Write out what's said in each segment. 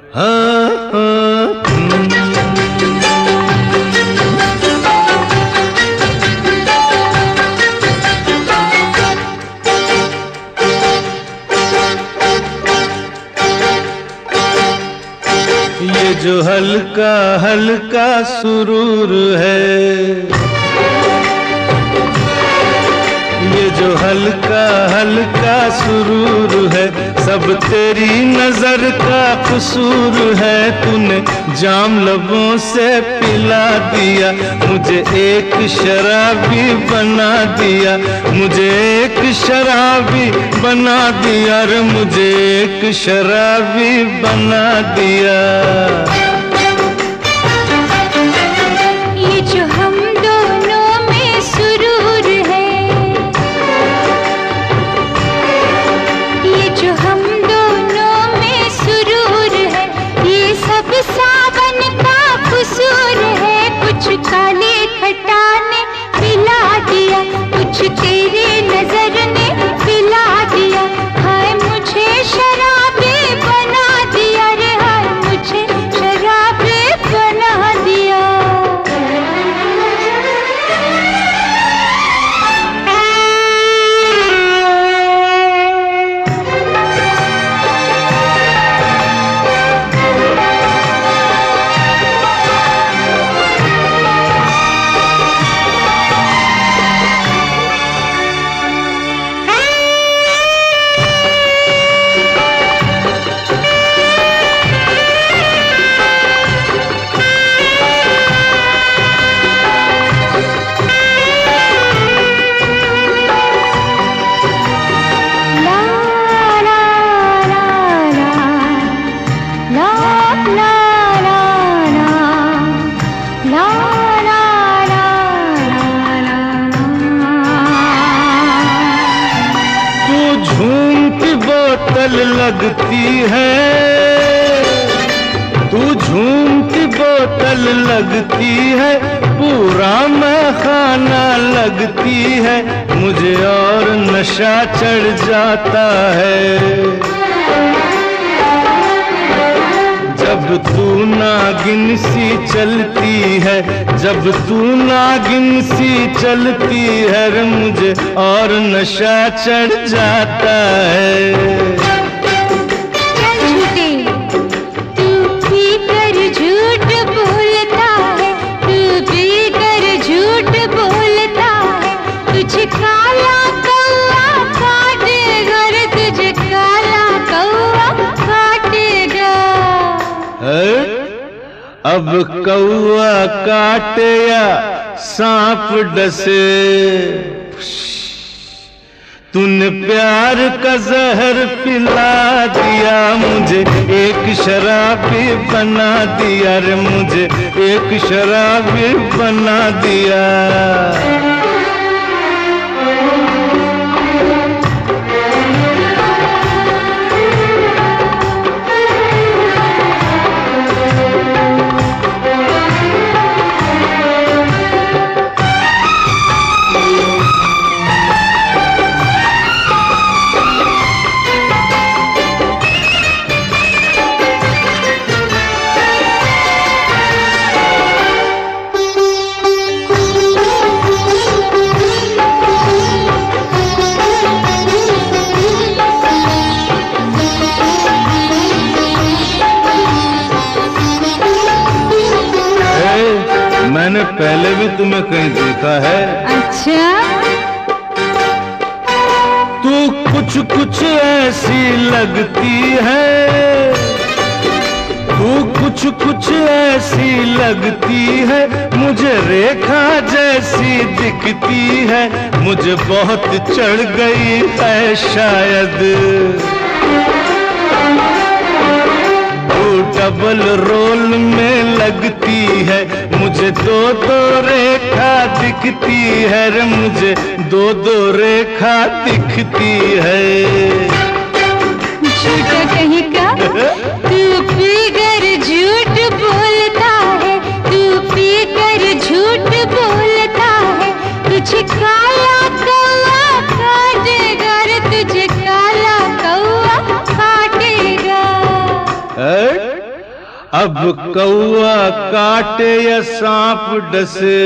हाँ, हाँ, ये जो हल्का हल्का सुरूर है, ये जो हल्का हल्का सुरूर है, सब तेरी नजर का कसूर है। तूने जाम लबों से पिला दिया, मुझे एक शराबी बना दिया, मुझे एक शराबी बना दिया रे, मुझे एक शराबी बना दिया। ये जो हम दोनों में सुरूर है, ये जो हम दोनों में सुरूर है, ये सब सावन का कसूर है। कुछ काले खटा ने पिला दिया, कुछ तेरी नजर ने पिला दिया। हाय मुझे शराबी बना दिया रे, हाय मुझे शराबी बना दिया। लगती है तू झूम की बोतल लगती है, पूरा मैं खाना लगती है, मुझे और नशा चढ़ जाता है। जब तू नागिन सी चलती है, जब तू नागिन सी चलती है, मुझे और नशा चढ़ जाता है। अब कौआ काटे या सांप डसे, तूने प्यार का जहर पिला दिया, मुझे एक शराबी बना दिया रे, मुझे एक शराबी बना दिया। मैंने पहले भी तुम्हें कहीं देखा है। अच्छा? तू कुछ कुछ ऐसी लगती है, तू कुछ कुछ ऐसी लगती है, मुझे रेखा जैसी दिखती है, मुझे बहुत चढ़ गई है शायद। डबल रोल में लगती है, मुझे दो दो रेखा दिखती है रे, मुझे दो दो रेखा दिखती है। झूठा कहीं का तू पीकर झूठ बोलता है, तू पीकर झूठ बोलता है, तुझे काला कौवा काटेगा रे, तुझे काला कौवा काटेगा। अब कौआ काटे या सांप डसे,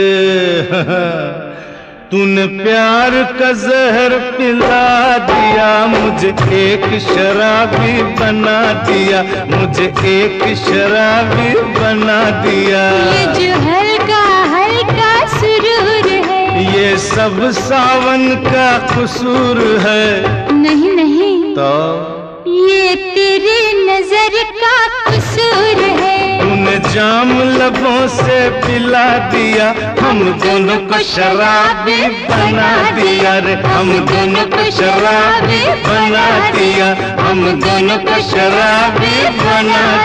तूने प्यार का जहर पिला दिया, मुझे एक शराबी बना दिया, मुझे एक शराबी बना दिया। ये जो हल्का हल्का सुरूर है, ये सब सावन का कसूर है। नहीं नहीं, तो ये तेरी नजर का कसूर है। तूने जाम लबों से पिला दिया, हम दोनों को शराबी बना दिया रे, हम दोनों को शराबी बना दिया, हम दोनों को शराबी बना